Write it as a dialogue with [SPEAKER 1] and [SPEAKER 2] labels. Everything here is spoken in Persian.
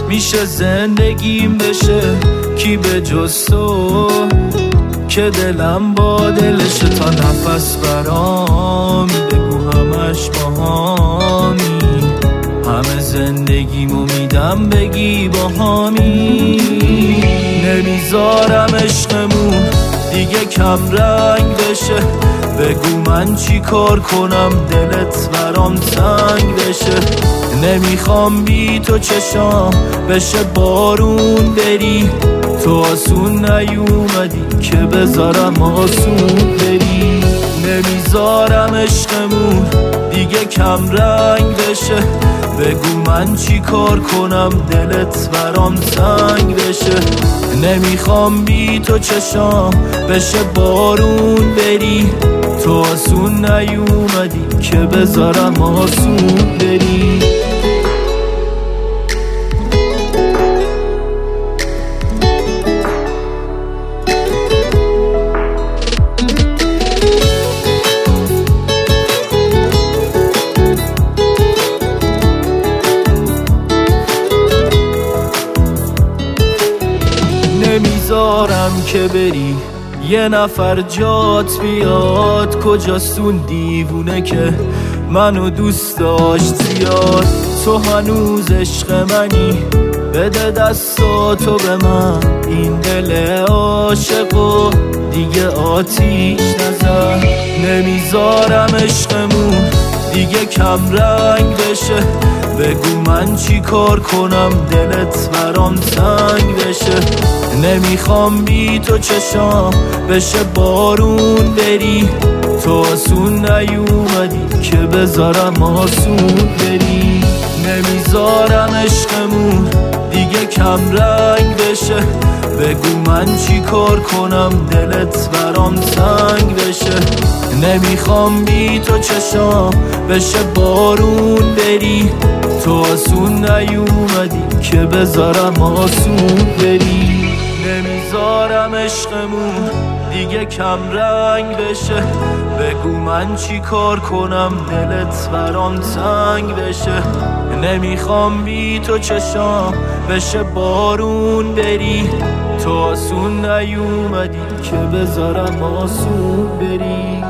[SPEAKER 1] میشه زندگیم بشه کی به جز تو که دلم با دلش تا نفس برامی بگو همش باهامی همه زندگیمو میدم بگی باهامی نمیذارم عشقمون دیگه کم رنگ بشه بگو من چی کار کنم دلت برام تنگ بشه نمیخوام بی تو چشام بشه بارون بری تو آسون نیومدی که بذارم آسون بری نمیذارم عشقمون دیگه کم رنگ بشه بگو من چی کار کنم دلت برام تنگ بشه نمیخوام بی تو چشام بشه بارون بری تو آسون نیومدی که بذارم آسون بری نمیذارم که بری یه نفر جات بیاد کجاست اون دیوونه که منو دوست داشت زیاد تو هنوز عشق منی بده دستاتو به من این دل عاشقو دیگه آتیش نزن نمیذارم عشقمون دیگه کم رنگ بشه بگو من چی کار کنم دلت برام تنگ بشه نمیخوام بی تو چشام بشه بارون بری تو آسون نیومدی که بذارم آسون بری نمیذارم عشقمون دیگه کم رنگ بشه بگو من چی کار کنم دلت برام تنگ بشه نمیخوام بی تو چشام بشه بارون بری تو آسون نیومدی که بذارم آسون بری نمیذارم عشقمون دیگه کم رنگ بشه بگو من چی کار کنم دلت برام تنگ بشه نمیخوام بی تو چشام بشه بارون بری تو آسون نیومدی که بذارم آسون بری